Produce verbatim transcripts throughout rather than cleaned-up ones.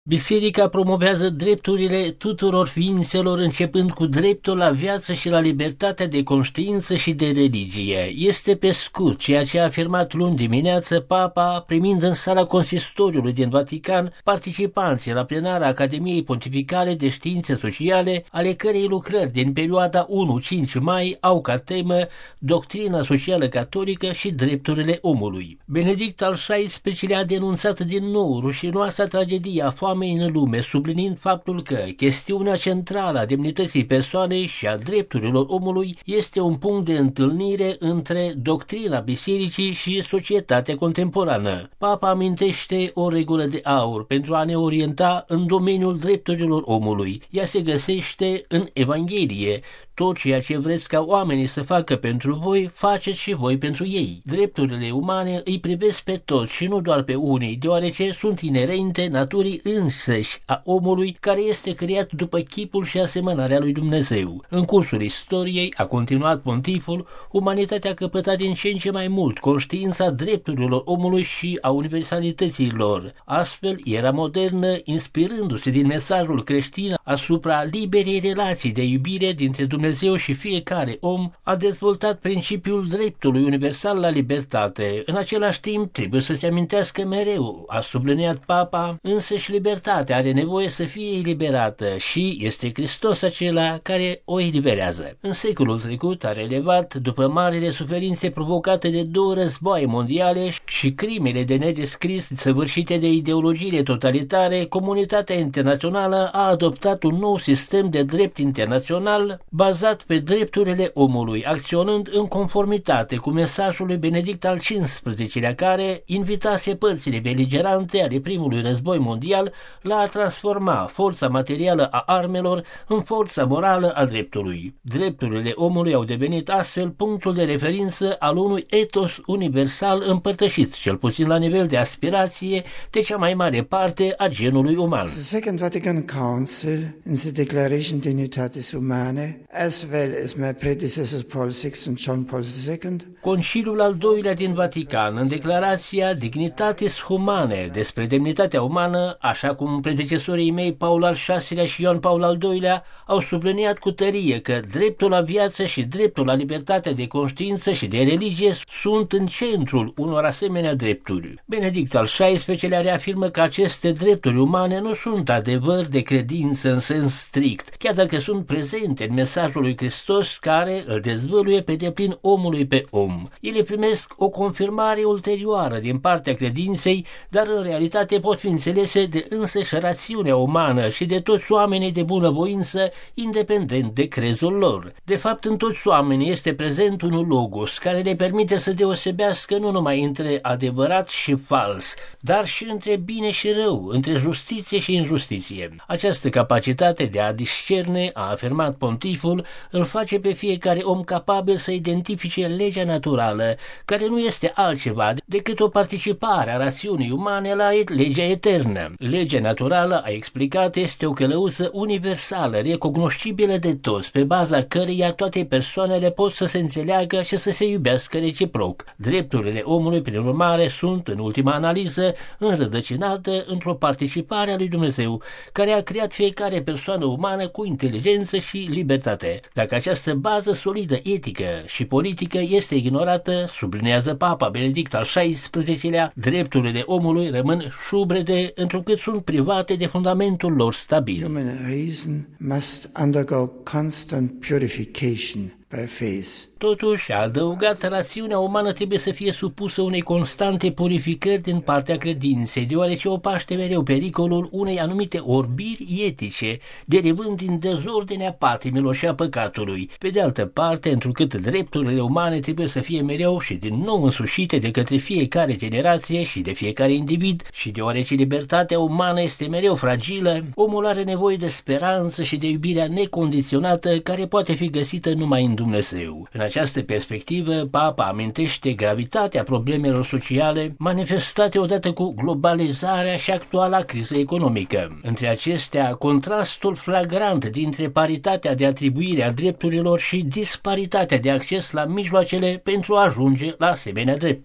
Biserica promovează drepturile tuturor ființelor, începând cu dreptul la viață și la libertatea de conștiință și de religie. Este pe scurt ceea ce a afirmat luni dimineață Papa, primind în sala consistoriului din Vatican participanții la plenara Academiei Pontificale de Științe Sociale, ale cărei lucrări din perioada unu cinci mai au ca temă doctrina socială catolică și drepturile omului. Benedict al șaisprezecelea a denunțat din nou rușinoasa tragedie a foamei în lume, subliniind faptul că chestiunea centrală a demnității persoanei și a drepturilor omului este un punct de întâlnire între doctrina bisericii și societatea contemporană. Papa amintește o regulă de aur pentru a ne orienta în domeniul drepturilor omului. Ea se găsește în Evanghelie: tot ceea ce vreți ca oamenii să facă pentru voi, faceți și voi pentru ei. Drepturile umane îi privesc pe toți și nu doar pe unii, deoarece sunt inerente naturii însăși a omului, care este creat după chipul și asemănarea lui Dumnezeu. În cursul istoriei, a continuat pontiful, umanitatea a căpătat din ce în ce mai mult conștiința drepturilor omului și a universalității lor. Astfel, era modernă, inspirându-se din mesajul creștin asupra liberei relații de iubire dintre Dumnezeu și fiecare om, a dezvoltat principiul dreptului universal la libertate. În același timp, trebuie să se amintească mereu, a subliniat Papa, însăși libertatea are nevoie să fie eliberată și este Hristos acela care o eliberează. În secolul trecut a relevat, după marile suferințe provocate de două războaie mondiale și crimele de nedescris săvârșite de ideologiile totalitare, comunitatea internațională a adoptat un nou sistem de drept internațional bazat pe drepturile omului, acționând în conformitate cu mesajul lui Benedict al cincisprezecelea, care invitase părțile beligerante ale primului război mondial la a transforma forța materială a armelor în forța morală a dreptului. Drepturile omului au devenit astfel punctul de referință al unui etos universal împărtășit, cel puțin la nivel de aspirație, de cea mai mare parte a genului uman. The Second Vatican Council, in the Declaration Dignitatis Humanae, as well as my predecessors Paul the sixth and John Paul the second. Conciliul al doilea din Vatican, în declarația Dignitatis Humanae despre demnitatea umană, așa cum predecesorii mei Paul al șaselea și Ioan Paul al doilea, au subliniat cu tărie că dreptul la viață și dreptul la libertatea de conștiință și de religie sunt în centrul unor asemenea drepturi. Benedict al șaisprezecelea reafirmă că aceste drepturi umane nu sunt adevăr de credință în sens strict, chiar dacă sunt prezente în mesajul lui Hristos, care îl dezvăluie pe deplin omului pe om. Ele primesc o confirmare ulterioară din partea credinței, dar în realitate pot fi înțelese de însăși rațiunea umană și de toți oamenii de bunăvoință, independent de crezul lor. De fapt, în toți oamenii este prezent un logos care le permite să deosebească nu numai între adevărat și fals, dar și între bine și rău, între justiție și injustiție. Această capacitate de a discerne, a afirmat pontiful, îl face pe fiecare om capabil să identifice legea naturală, care nu este altceva decât o participare a rațiunii umane la legea eternă. Legea naturală, a explicat, este o călăuză universală, recognoscibilă de toți, pe baza căreia toate persoanele pot să se înțeleagă și să se iubească reciproc. Drepturile omului, prin urmare, sunt, în ultima analiză, înrădăcinate într-o participare a lui Dumnezeu, care a creat fiecare persoană umană cu inteligență și libertate. Dacă această bază solidă etică și politică este ignorată, sublinează Papa Benedict al șaisprezecelea, drepturile omului rămân șubrede, întrucât sunt private de fundamentul lor stabil. Human reason must undergo constant purification by faith. Totuși, a adăugat, rațiunea umană trebuie să fie supusă unei constante purificări din partea credinței, deoarece o paște mereu pericolul unei anumite orbiri etice, derivând din dezordinea patimilor și a păcatului. Pe de altă parte, întrucât drepturile umane trebuie să fie mereu și din nou însușite de către fiecare generație și de fiecare individ, și deoarece libertatea umană este mereu fragilă, omul are nevoie de speranță și de iubirea necondiționată, care poate fi găsită numai în Dumnezeu. În această perspectivă, Papa amintește gravitatea problemelor sociale manifestate odată cu globalizarea și actuala criză economică. Între acestea, contrastul flagrant dintre paritatea de atribuire a drepturilor și disparitatea de acces la mijloacele pentru a ajunge la asemenea drepturi.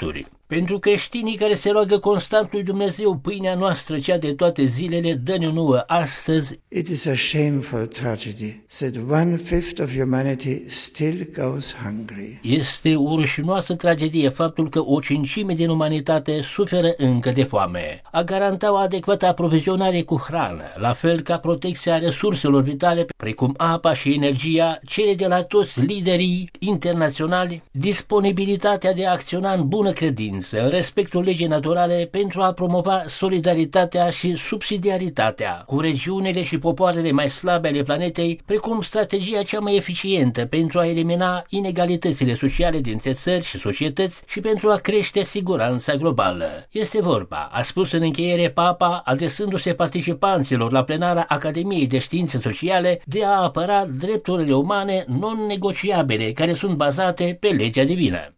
Pentru creștinii care se roagă constant lui Dumnezeu, pâinea noastră, cea de toate zilele, dă-ne nouă astăzi. It is a shameful tragedy that one-fifth of humanity still goes hungry. Este o rușinoasă tragedie faptul că o cincime din umanitate suferă încă de foame. A garanta o adecvată aprovizionare cu hrană, la fel ca protecția resurselor vitale, precum apa și energia, cere de la toți liderii internaționali disponibilitatea de a acționa în bună credință, în respectul legii naturale, pentru a promova solidaritatea și subsidiaritatea cu regiunile și popoarele mai slabe ale planetei, precum strategia cea mai eficientă pentru a elimina inegalitățile sociale dintre țări și societăți și pentru a crește siguranța globală. Este vorba, a spus în încheiere Papa, adresându-se participanților la plenara Academiei de Științe Sociale, de a apăra drepturile umane non-negociabile care sunt bazate pe legea divină.